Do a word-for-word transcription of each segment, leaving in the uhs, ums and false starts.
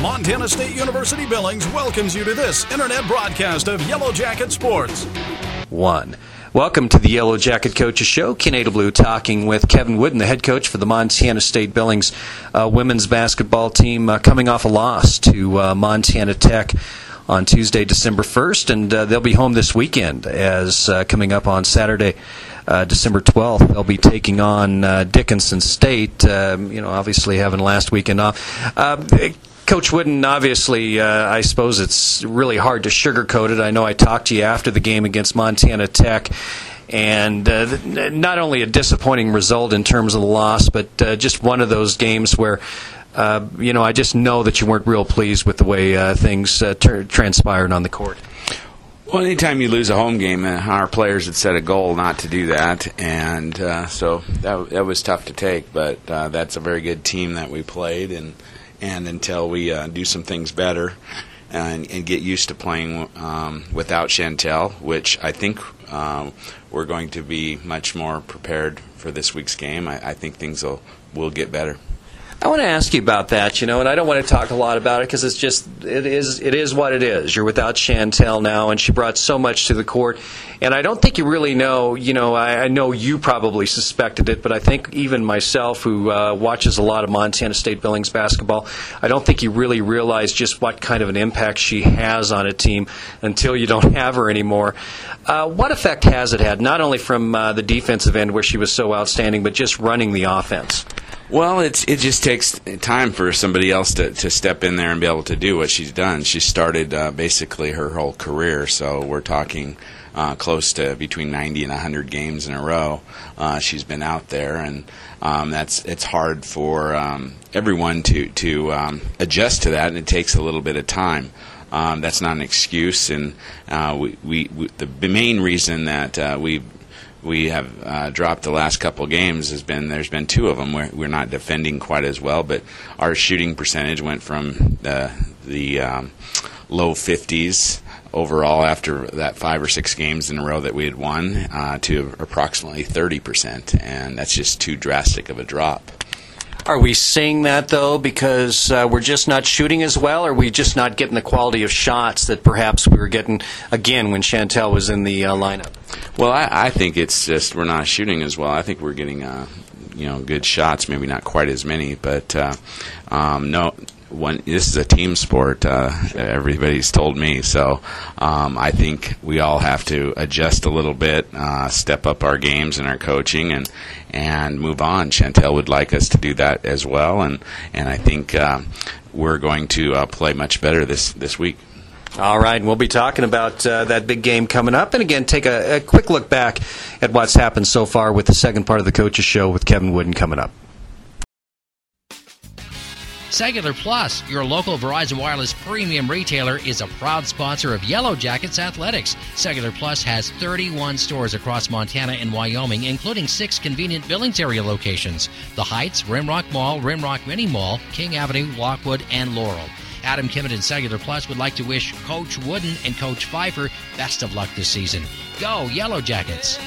Montana State University Billings welcomes you to this internet broadcast of Yellow Jacket Sports. One. Welcome to the Yellow Jacket Coaches Show. Ken Adelblue talking with Kevin Wooden, the head coach for the Montana State Billings uh, women's basketball team, uh, coming off a loss to uh, Montana Tech on Tuesday, December first, and uh, they'll be home this weekend as uh, coming up on Saturday, uh, December twelfth, they'll be taking on uh, Dickinson State, uh, you know, obviously having last weekend off. Uh, Coach Wooden, obviously, uh, I suppose it's really hard to sugarcoat it. I know I talked to you after the game against Montana Tech, and uh, not only a disappointing result in terms of the loss, but uh, just one of those games where, uh, you know, I just know that you weren't real pleased with the way uh, things uh, ter- transpired on the court. Well, anytime you lose a home game, uh, our players had set a goal not to do that, and uh, so that, that was tough to take, but uh, that's a very good team that we played, and And until we uh, do some things better and, and get used to playing um, without Chantel, which I think um, we're going to be much more prepared for this week's game, I, I think things will, will get better. I want to ask you about that, you know, and I don't want to talk a lot about it because it's just, it is it is what it is. You're without Chantel now, and she brought so much to the court. And I don't think you really know, you know, I, I know you probably suspected it, but I think even myself, who uh, watches a lot of Montana State Billings basketball, I don't think you really realize just what kind of an impact she has on a team until you don't have her anymore. Uh, what effect has it had, not only from uh, the defensive end where she was so outstanding, but just running the offense? Well, it's it just takes time for somebody else to, to step in there and be able to do what she's done. She started uh, basically her whole career, so we're talking uh, close to between ninety and one hundred games in a row. Uh, she's been out there, and um, that's it's hard for um, everyone to, to um, adjust to that, and it takes a little bit of time. Um, that's not an excuse, and uh, we, we, we the main reason that uh, we we have uh, dropped the last couple of games has been there's been two of them where we're not defending quite as well, but our shooting percentage went from the, the um, low fifties overall after that five or six games in a row that we had won uh, to approximately thirty percent, and that's just too drastic of a drop. Are we seeing that, though, because uh, we're just not shooting as well, or are we just not getting the quality of shots that perhaps we were getting, again, when Chantel was in the uh, lineup? Well, I, I think it's just we're not shooting as well. I think we're getting, uh, you know, good shots, maybe not quite as many, but uh, um, no. When, this is a team sport, uh, everybody's told me, so um, I think we all have to adjust a little bit, uh, step up our games and our coaching, and and move on. Chantel would like us to do that as well, and, and I think uh, we're going to uh, play much better this, this week. All right, and we'll be talking about uh, that big game coming up, and again, take a, a quick look back at what's happened so far with the second part of the Coaches Show with Kevin Wooden coming up. Cellular Plus, your local Verizon Wireless premium retailer, is a proud sponsor of Yellow Jackets Athletics. Cellular Plus has thirty-one stores across Montana and Wyoming, including six convenient Billings area locations: The Heights, Rimrock Mall, Rimrock Mini Mall, King Avenue, Lockwood, and Laurel. Adam Kimmett and Cellular Plus would like to wish Coach Wooden and Coach Pfeiffer best of luck this season. Go Yellow Jackets!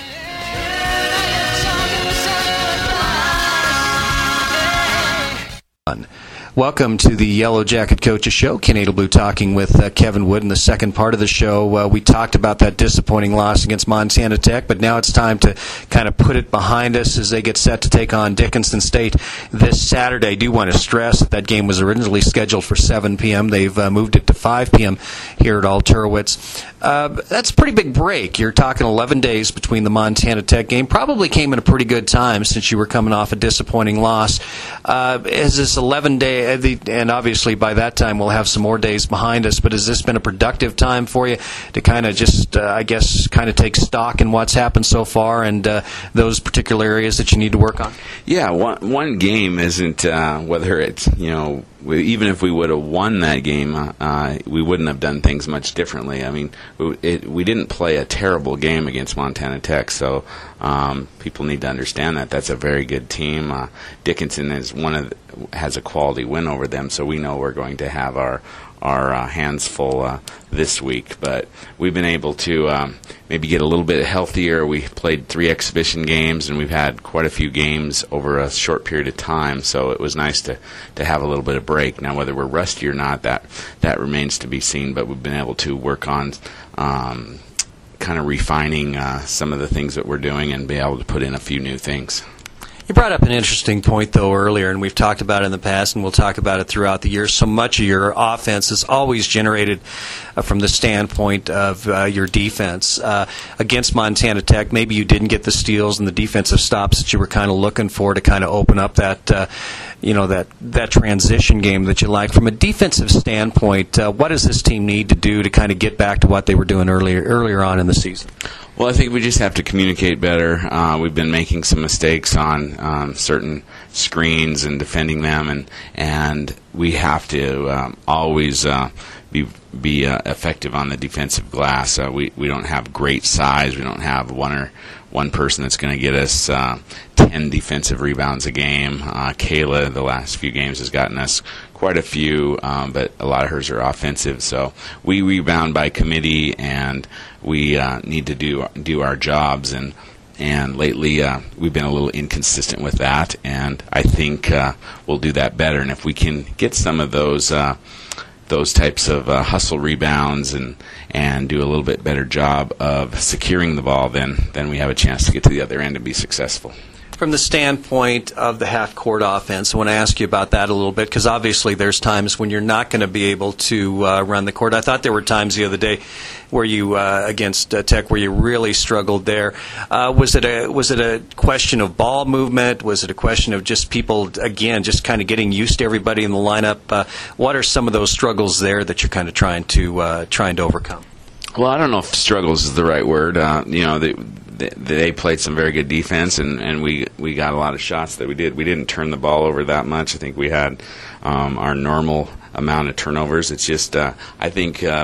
Welcome to the Yellow Jacket Coaches Show. Ken Adelblue talking with uh, Kevin Wood in the second part of the show. Uh, we talked about that disappointing loss against Montana Tech, but now it's time to kind of put it behind us as they get set to take on Dickinson State this Saturday. I do want to stress that that game was originally scheduled for seven p.m. They've uh, moved it to five p.m. here at Alturowitz. Uh, that's a pretty big break. You're talking eleven days between the Montana Tech game. Probably came at a pretty good time since you were coming off a disappointing loss. Uh, is this eleven-day, and obviously by that time we'll have some more days behind us, but has this been a productive time for you to kind of just, uh, I guess, kind of take stock in what's happened so far and uh, those particular areas that you need to work on? Yeah, one, one game isn't, uh, whether it's, you know, we, even if we would have won that game, uh, we wouldn't have done things much differently. I mean, we, it, we didn't play a terrible game against Montana Tech, so um, people need to understand that. That's a very good team. Uh, Dickinson is one of the, has a quality win over them, so we know we're going to have our our uh, hands full uh, this week. But we've been able to um, maybe get a little bit healthier. We played three exhibition games, and we've had quite a few games over a short period of time, so it was nice to, to have a little bit of break. Now, whether we're rusty or not, that, that remains to be seen, but we've been able to work on um, kind of refining uh, some of the things that we're doing and be able to put in a few new things. You brought up an interesting point, though, earlier, and we've talked about it in the past, and we'll talk about it throughout the year. So much of your offense is always generated uh, from the standpoint of uh, your defense. Uh, against Montana Tech, maybe you didn't get the steals and the defensive stops that you were kind of looking for to kind of open up that, uh, you know, that that transition game that you like. From a defensive standpoint, uh, what does this team need to do to kind of get back to what they were doing earlier earlier on in the season? Well, I think we just have to communicate better. Uh, we've been making some mistakes on um, certain screens and defending them, and and we have to um, always uh, be be uh, effective on the defensive glass. Uh, we we don't have great size. We don't have one or one person that's going to get us uh, ten defensive rebounds a game. Uh, Kayla, the last few games, has gotten us quite a few, um, but a lot of hers are offensive. So we rebound by committee, and we uh, need to do do our jobs. And and lately uh, we've been a little inconsistent with that, and I think uh, we'll do that better. And if we can get some of those uh, those types of uh, hustle rebounds and and do a little bit better job of securing the ball, then then we have a chance to get to the other end and be successful. From the standpoint of the half-court offense, I want to ask you about that a little bit, because obviously there's times when you're not going to be able to uh, run the court. I thought there were times the other day where you, uh, against uh, Tech, where you really struggled there. Uh, was it a was it a question of ball movement? Was it a question of just people, again, just kind of getting used to everybody in the lineup? Uh, what are some of those struggles there that you're kind of trying to uh, trying to overcome? Well, I don't know if struggles is the right word. Uh, you know, they, they they played some very good defense, and, and we, we got a lot of shots that we did. We didn't turn the ball over that much. I think we had um, our normal amount of turnovers. It's just uh, I think uh,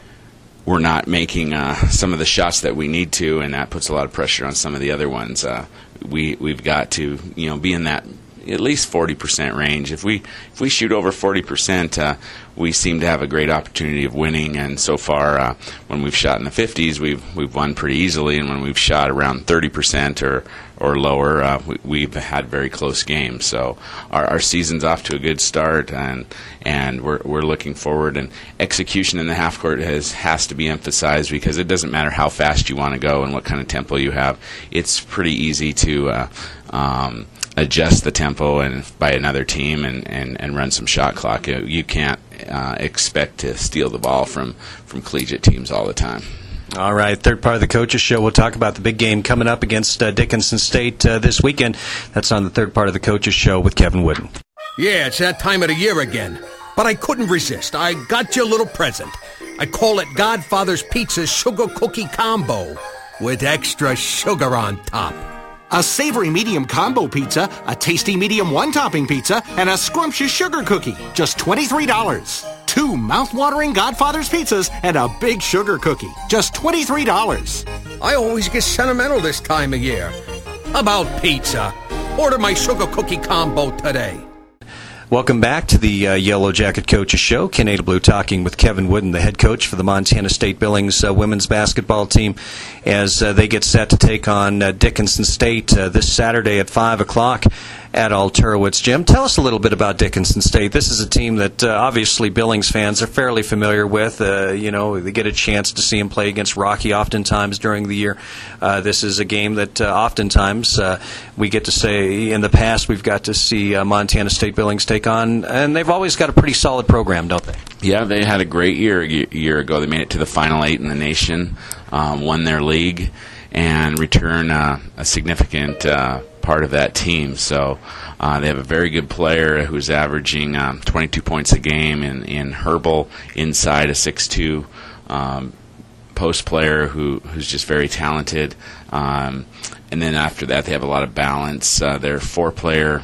we're not making uh, some of the shots that we need to, and that puts a lot of pressure on some of the other ones. Uh, we we've got to you know be in that at least forty percent range. If we if we shoot over forty percent, uh, we seem to have a great opportunity of winning. And so far, uh, when we've shot in the fifties, we've we've won pretty easily. And when we've shot around thirty percent or or lower, uh, we, we've had very close games. So our, our season's off to a good start, and and we're we're looking forward. And execution in the half court has has to be emphasized, because it doesn't matter how fast you want to go and what kind of tempo you have. It's pretty easy to uh, um, adjust the tempo and by another team and, and, and run some shot clock. You can't uh, expect to steal the ball from, from collegiate teams all the time. All right, third part of the Coaches Show. We'll talk about the big game coming up against uh, Dickinson State uh, this weekend. That's on the third part of the Coaches Show with Kevin Wooden. Yeah, it's that time of the year again. But I couldn't resist. I got you a little present. I call it Godfather's Pizza's Sugar Cookie Combo with extra sugar on top. A savory medium combo pizza, a tasty medium one-topping pizza, and a scrumptious sugar cookie. Just twenty-three dollars. Two mouth-watering Godfather's pizzas and a big sugar cookie. Just twenty-three dollars. I always get sentimental this time of year. How about pizza? Order my sugar cookie combo today. Welcome back to the uh, Yellow Jacket Coaches Show. Ken Adelblue talking with Kevin Wooden, the head coach for the Montana State Billings uh, women's basketball team, as uh, they get set to take on uh, Dickinson State uh, this Saturday at five o'clock at Alturowitz Gym. Tell us a little bit about Dickinson State. This is a team that uh, obviously Billings fans are fairly familiar with. Uh, you know, they get a chance to see them play against Rocky oftentimes during the year. Uh, this is a game that uh, oftentimes uh, we get to say, in the past, we've got to see uh, Montana State Billings take on, and they've always got a pretty solid program, don't they? Yeah, they had a great year a year ago. They made it to the Final Eight in the nation, um, won their league, and return uh, a significant uh, part of that team. So uh, they have a very good player who's averaging um, twenty-two points a game in, in Herbal, inside a six two um, post player who who's just very talented. Um, and then after that, they have a lot of balance. Uh, their four-player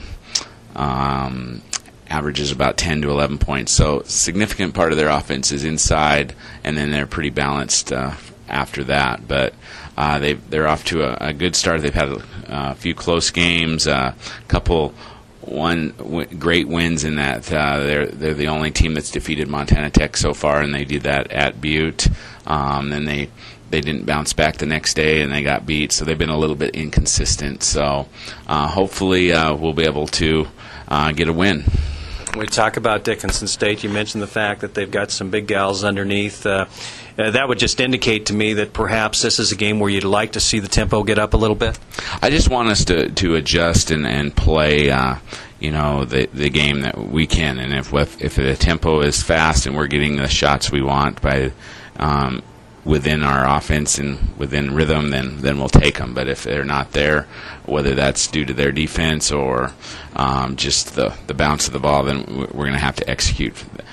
um, averages about ten to eleven points. So a significant part of their offense is inside, and then they're pretty balanced uh, after that. But uh, they they're off to a, a good start. They've had a, a few close games, a uh, couple one w- great wins in that uh, they're they're the only team that's defeated Montana Tech so far, and they did that at Butte. Um, then they they didn't bounce back the next day, and they got beat. So they've been a little bit inconsistent. So uh, hopefully uh, we'll be able to uh, get a win. We talk about Dickinson State. You mentioned the fact that they've got some big gals underneath. Uh, uh, that would just indicate to me that perhaps this is a game where you'd like to see the tempo get up a little bit. I just want us to, to adjust and, and play, uh, you know, the the game that we can. And if if the tempo is fast and we're getting the shots we want by um, within our offense and within rhythm, then then we'll take them. But if they're not there, whether that's due to their defense or um, just the, the bounce of the ball, then we're going to have to execute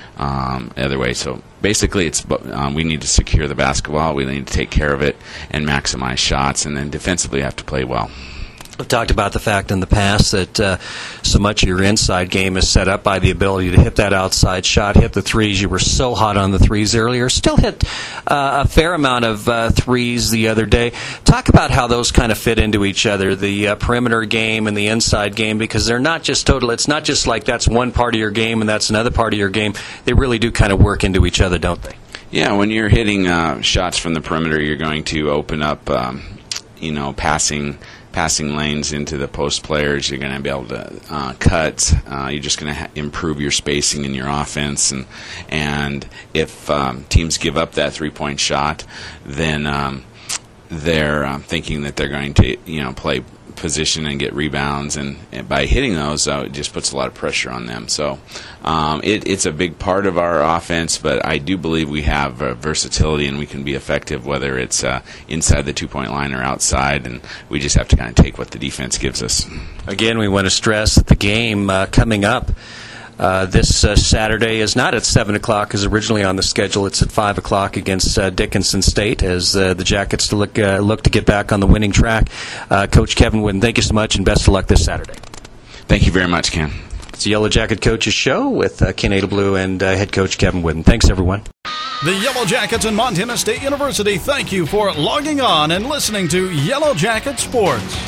um, the other way. So basically, it's um, we need to secure the basketball, we need to take care of it and maximize shots, and then defensively have to play well. We've talked about the fact in the past that uh, so much of your inside game is set up by the ability to hit that outside shot, hit the threes. You were so hot on the threes earlier. Still hit uh, a fair amount of uh, threes the other day. Talk about how those kind of fit into each other, the uh, perimeter game and the inside game, because they're not just total. It's not just like that's one part of your game and that's another part of your game. They really do kind of work into each other, don't they? Yeah, when you're hitting uh, shots from the perimeter, you're going to open up, um, you know, passing passing lanes into the post players. You're going to be able to uh, cut. Uh, you're just going to ha- improve your spacing in your offense. And and if um, teams give up that three-point shot, then um, they're um, thinking that they're going to, you know, play position and get rebounds, and, and by hitting those, uh, it just puts a lot of pressure on them. So um, it, it's a big part of our offense, but I do believe we have uh, versatility and we can be effective whether it's uh, inside the two-point line or outside, and we just have to kind of take what the defense gives us. Again, we want to stress that the game uh, coming up Uh, this uh, Saturday is not at seven o'clock as originally on the schedule. It's at five o'clock against uh, Dickinson State as uh, the Jackets to look, uh, look to get back on the winning track. Uh, Coach Kevin Wooden, thank you so much, and best of luck this Saturday. Thank you very much, Ken. It's the Yellow Jacket Coaches Show with uh, Ken Adelblue and uh, head coach Kevin Wooden. Thanks, everyone. The Yellow Jackets and Montana State University thank you for logging on and listening to Yellow Jacket Sports.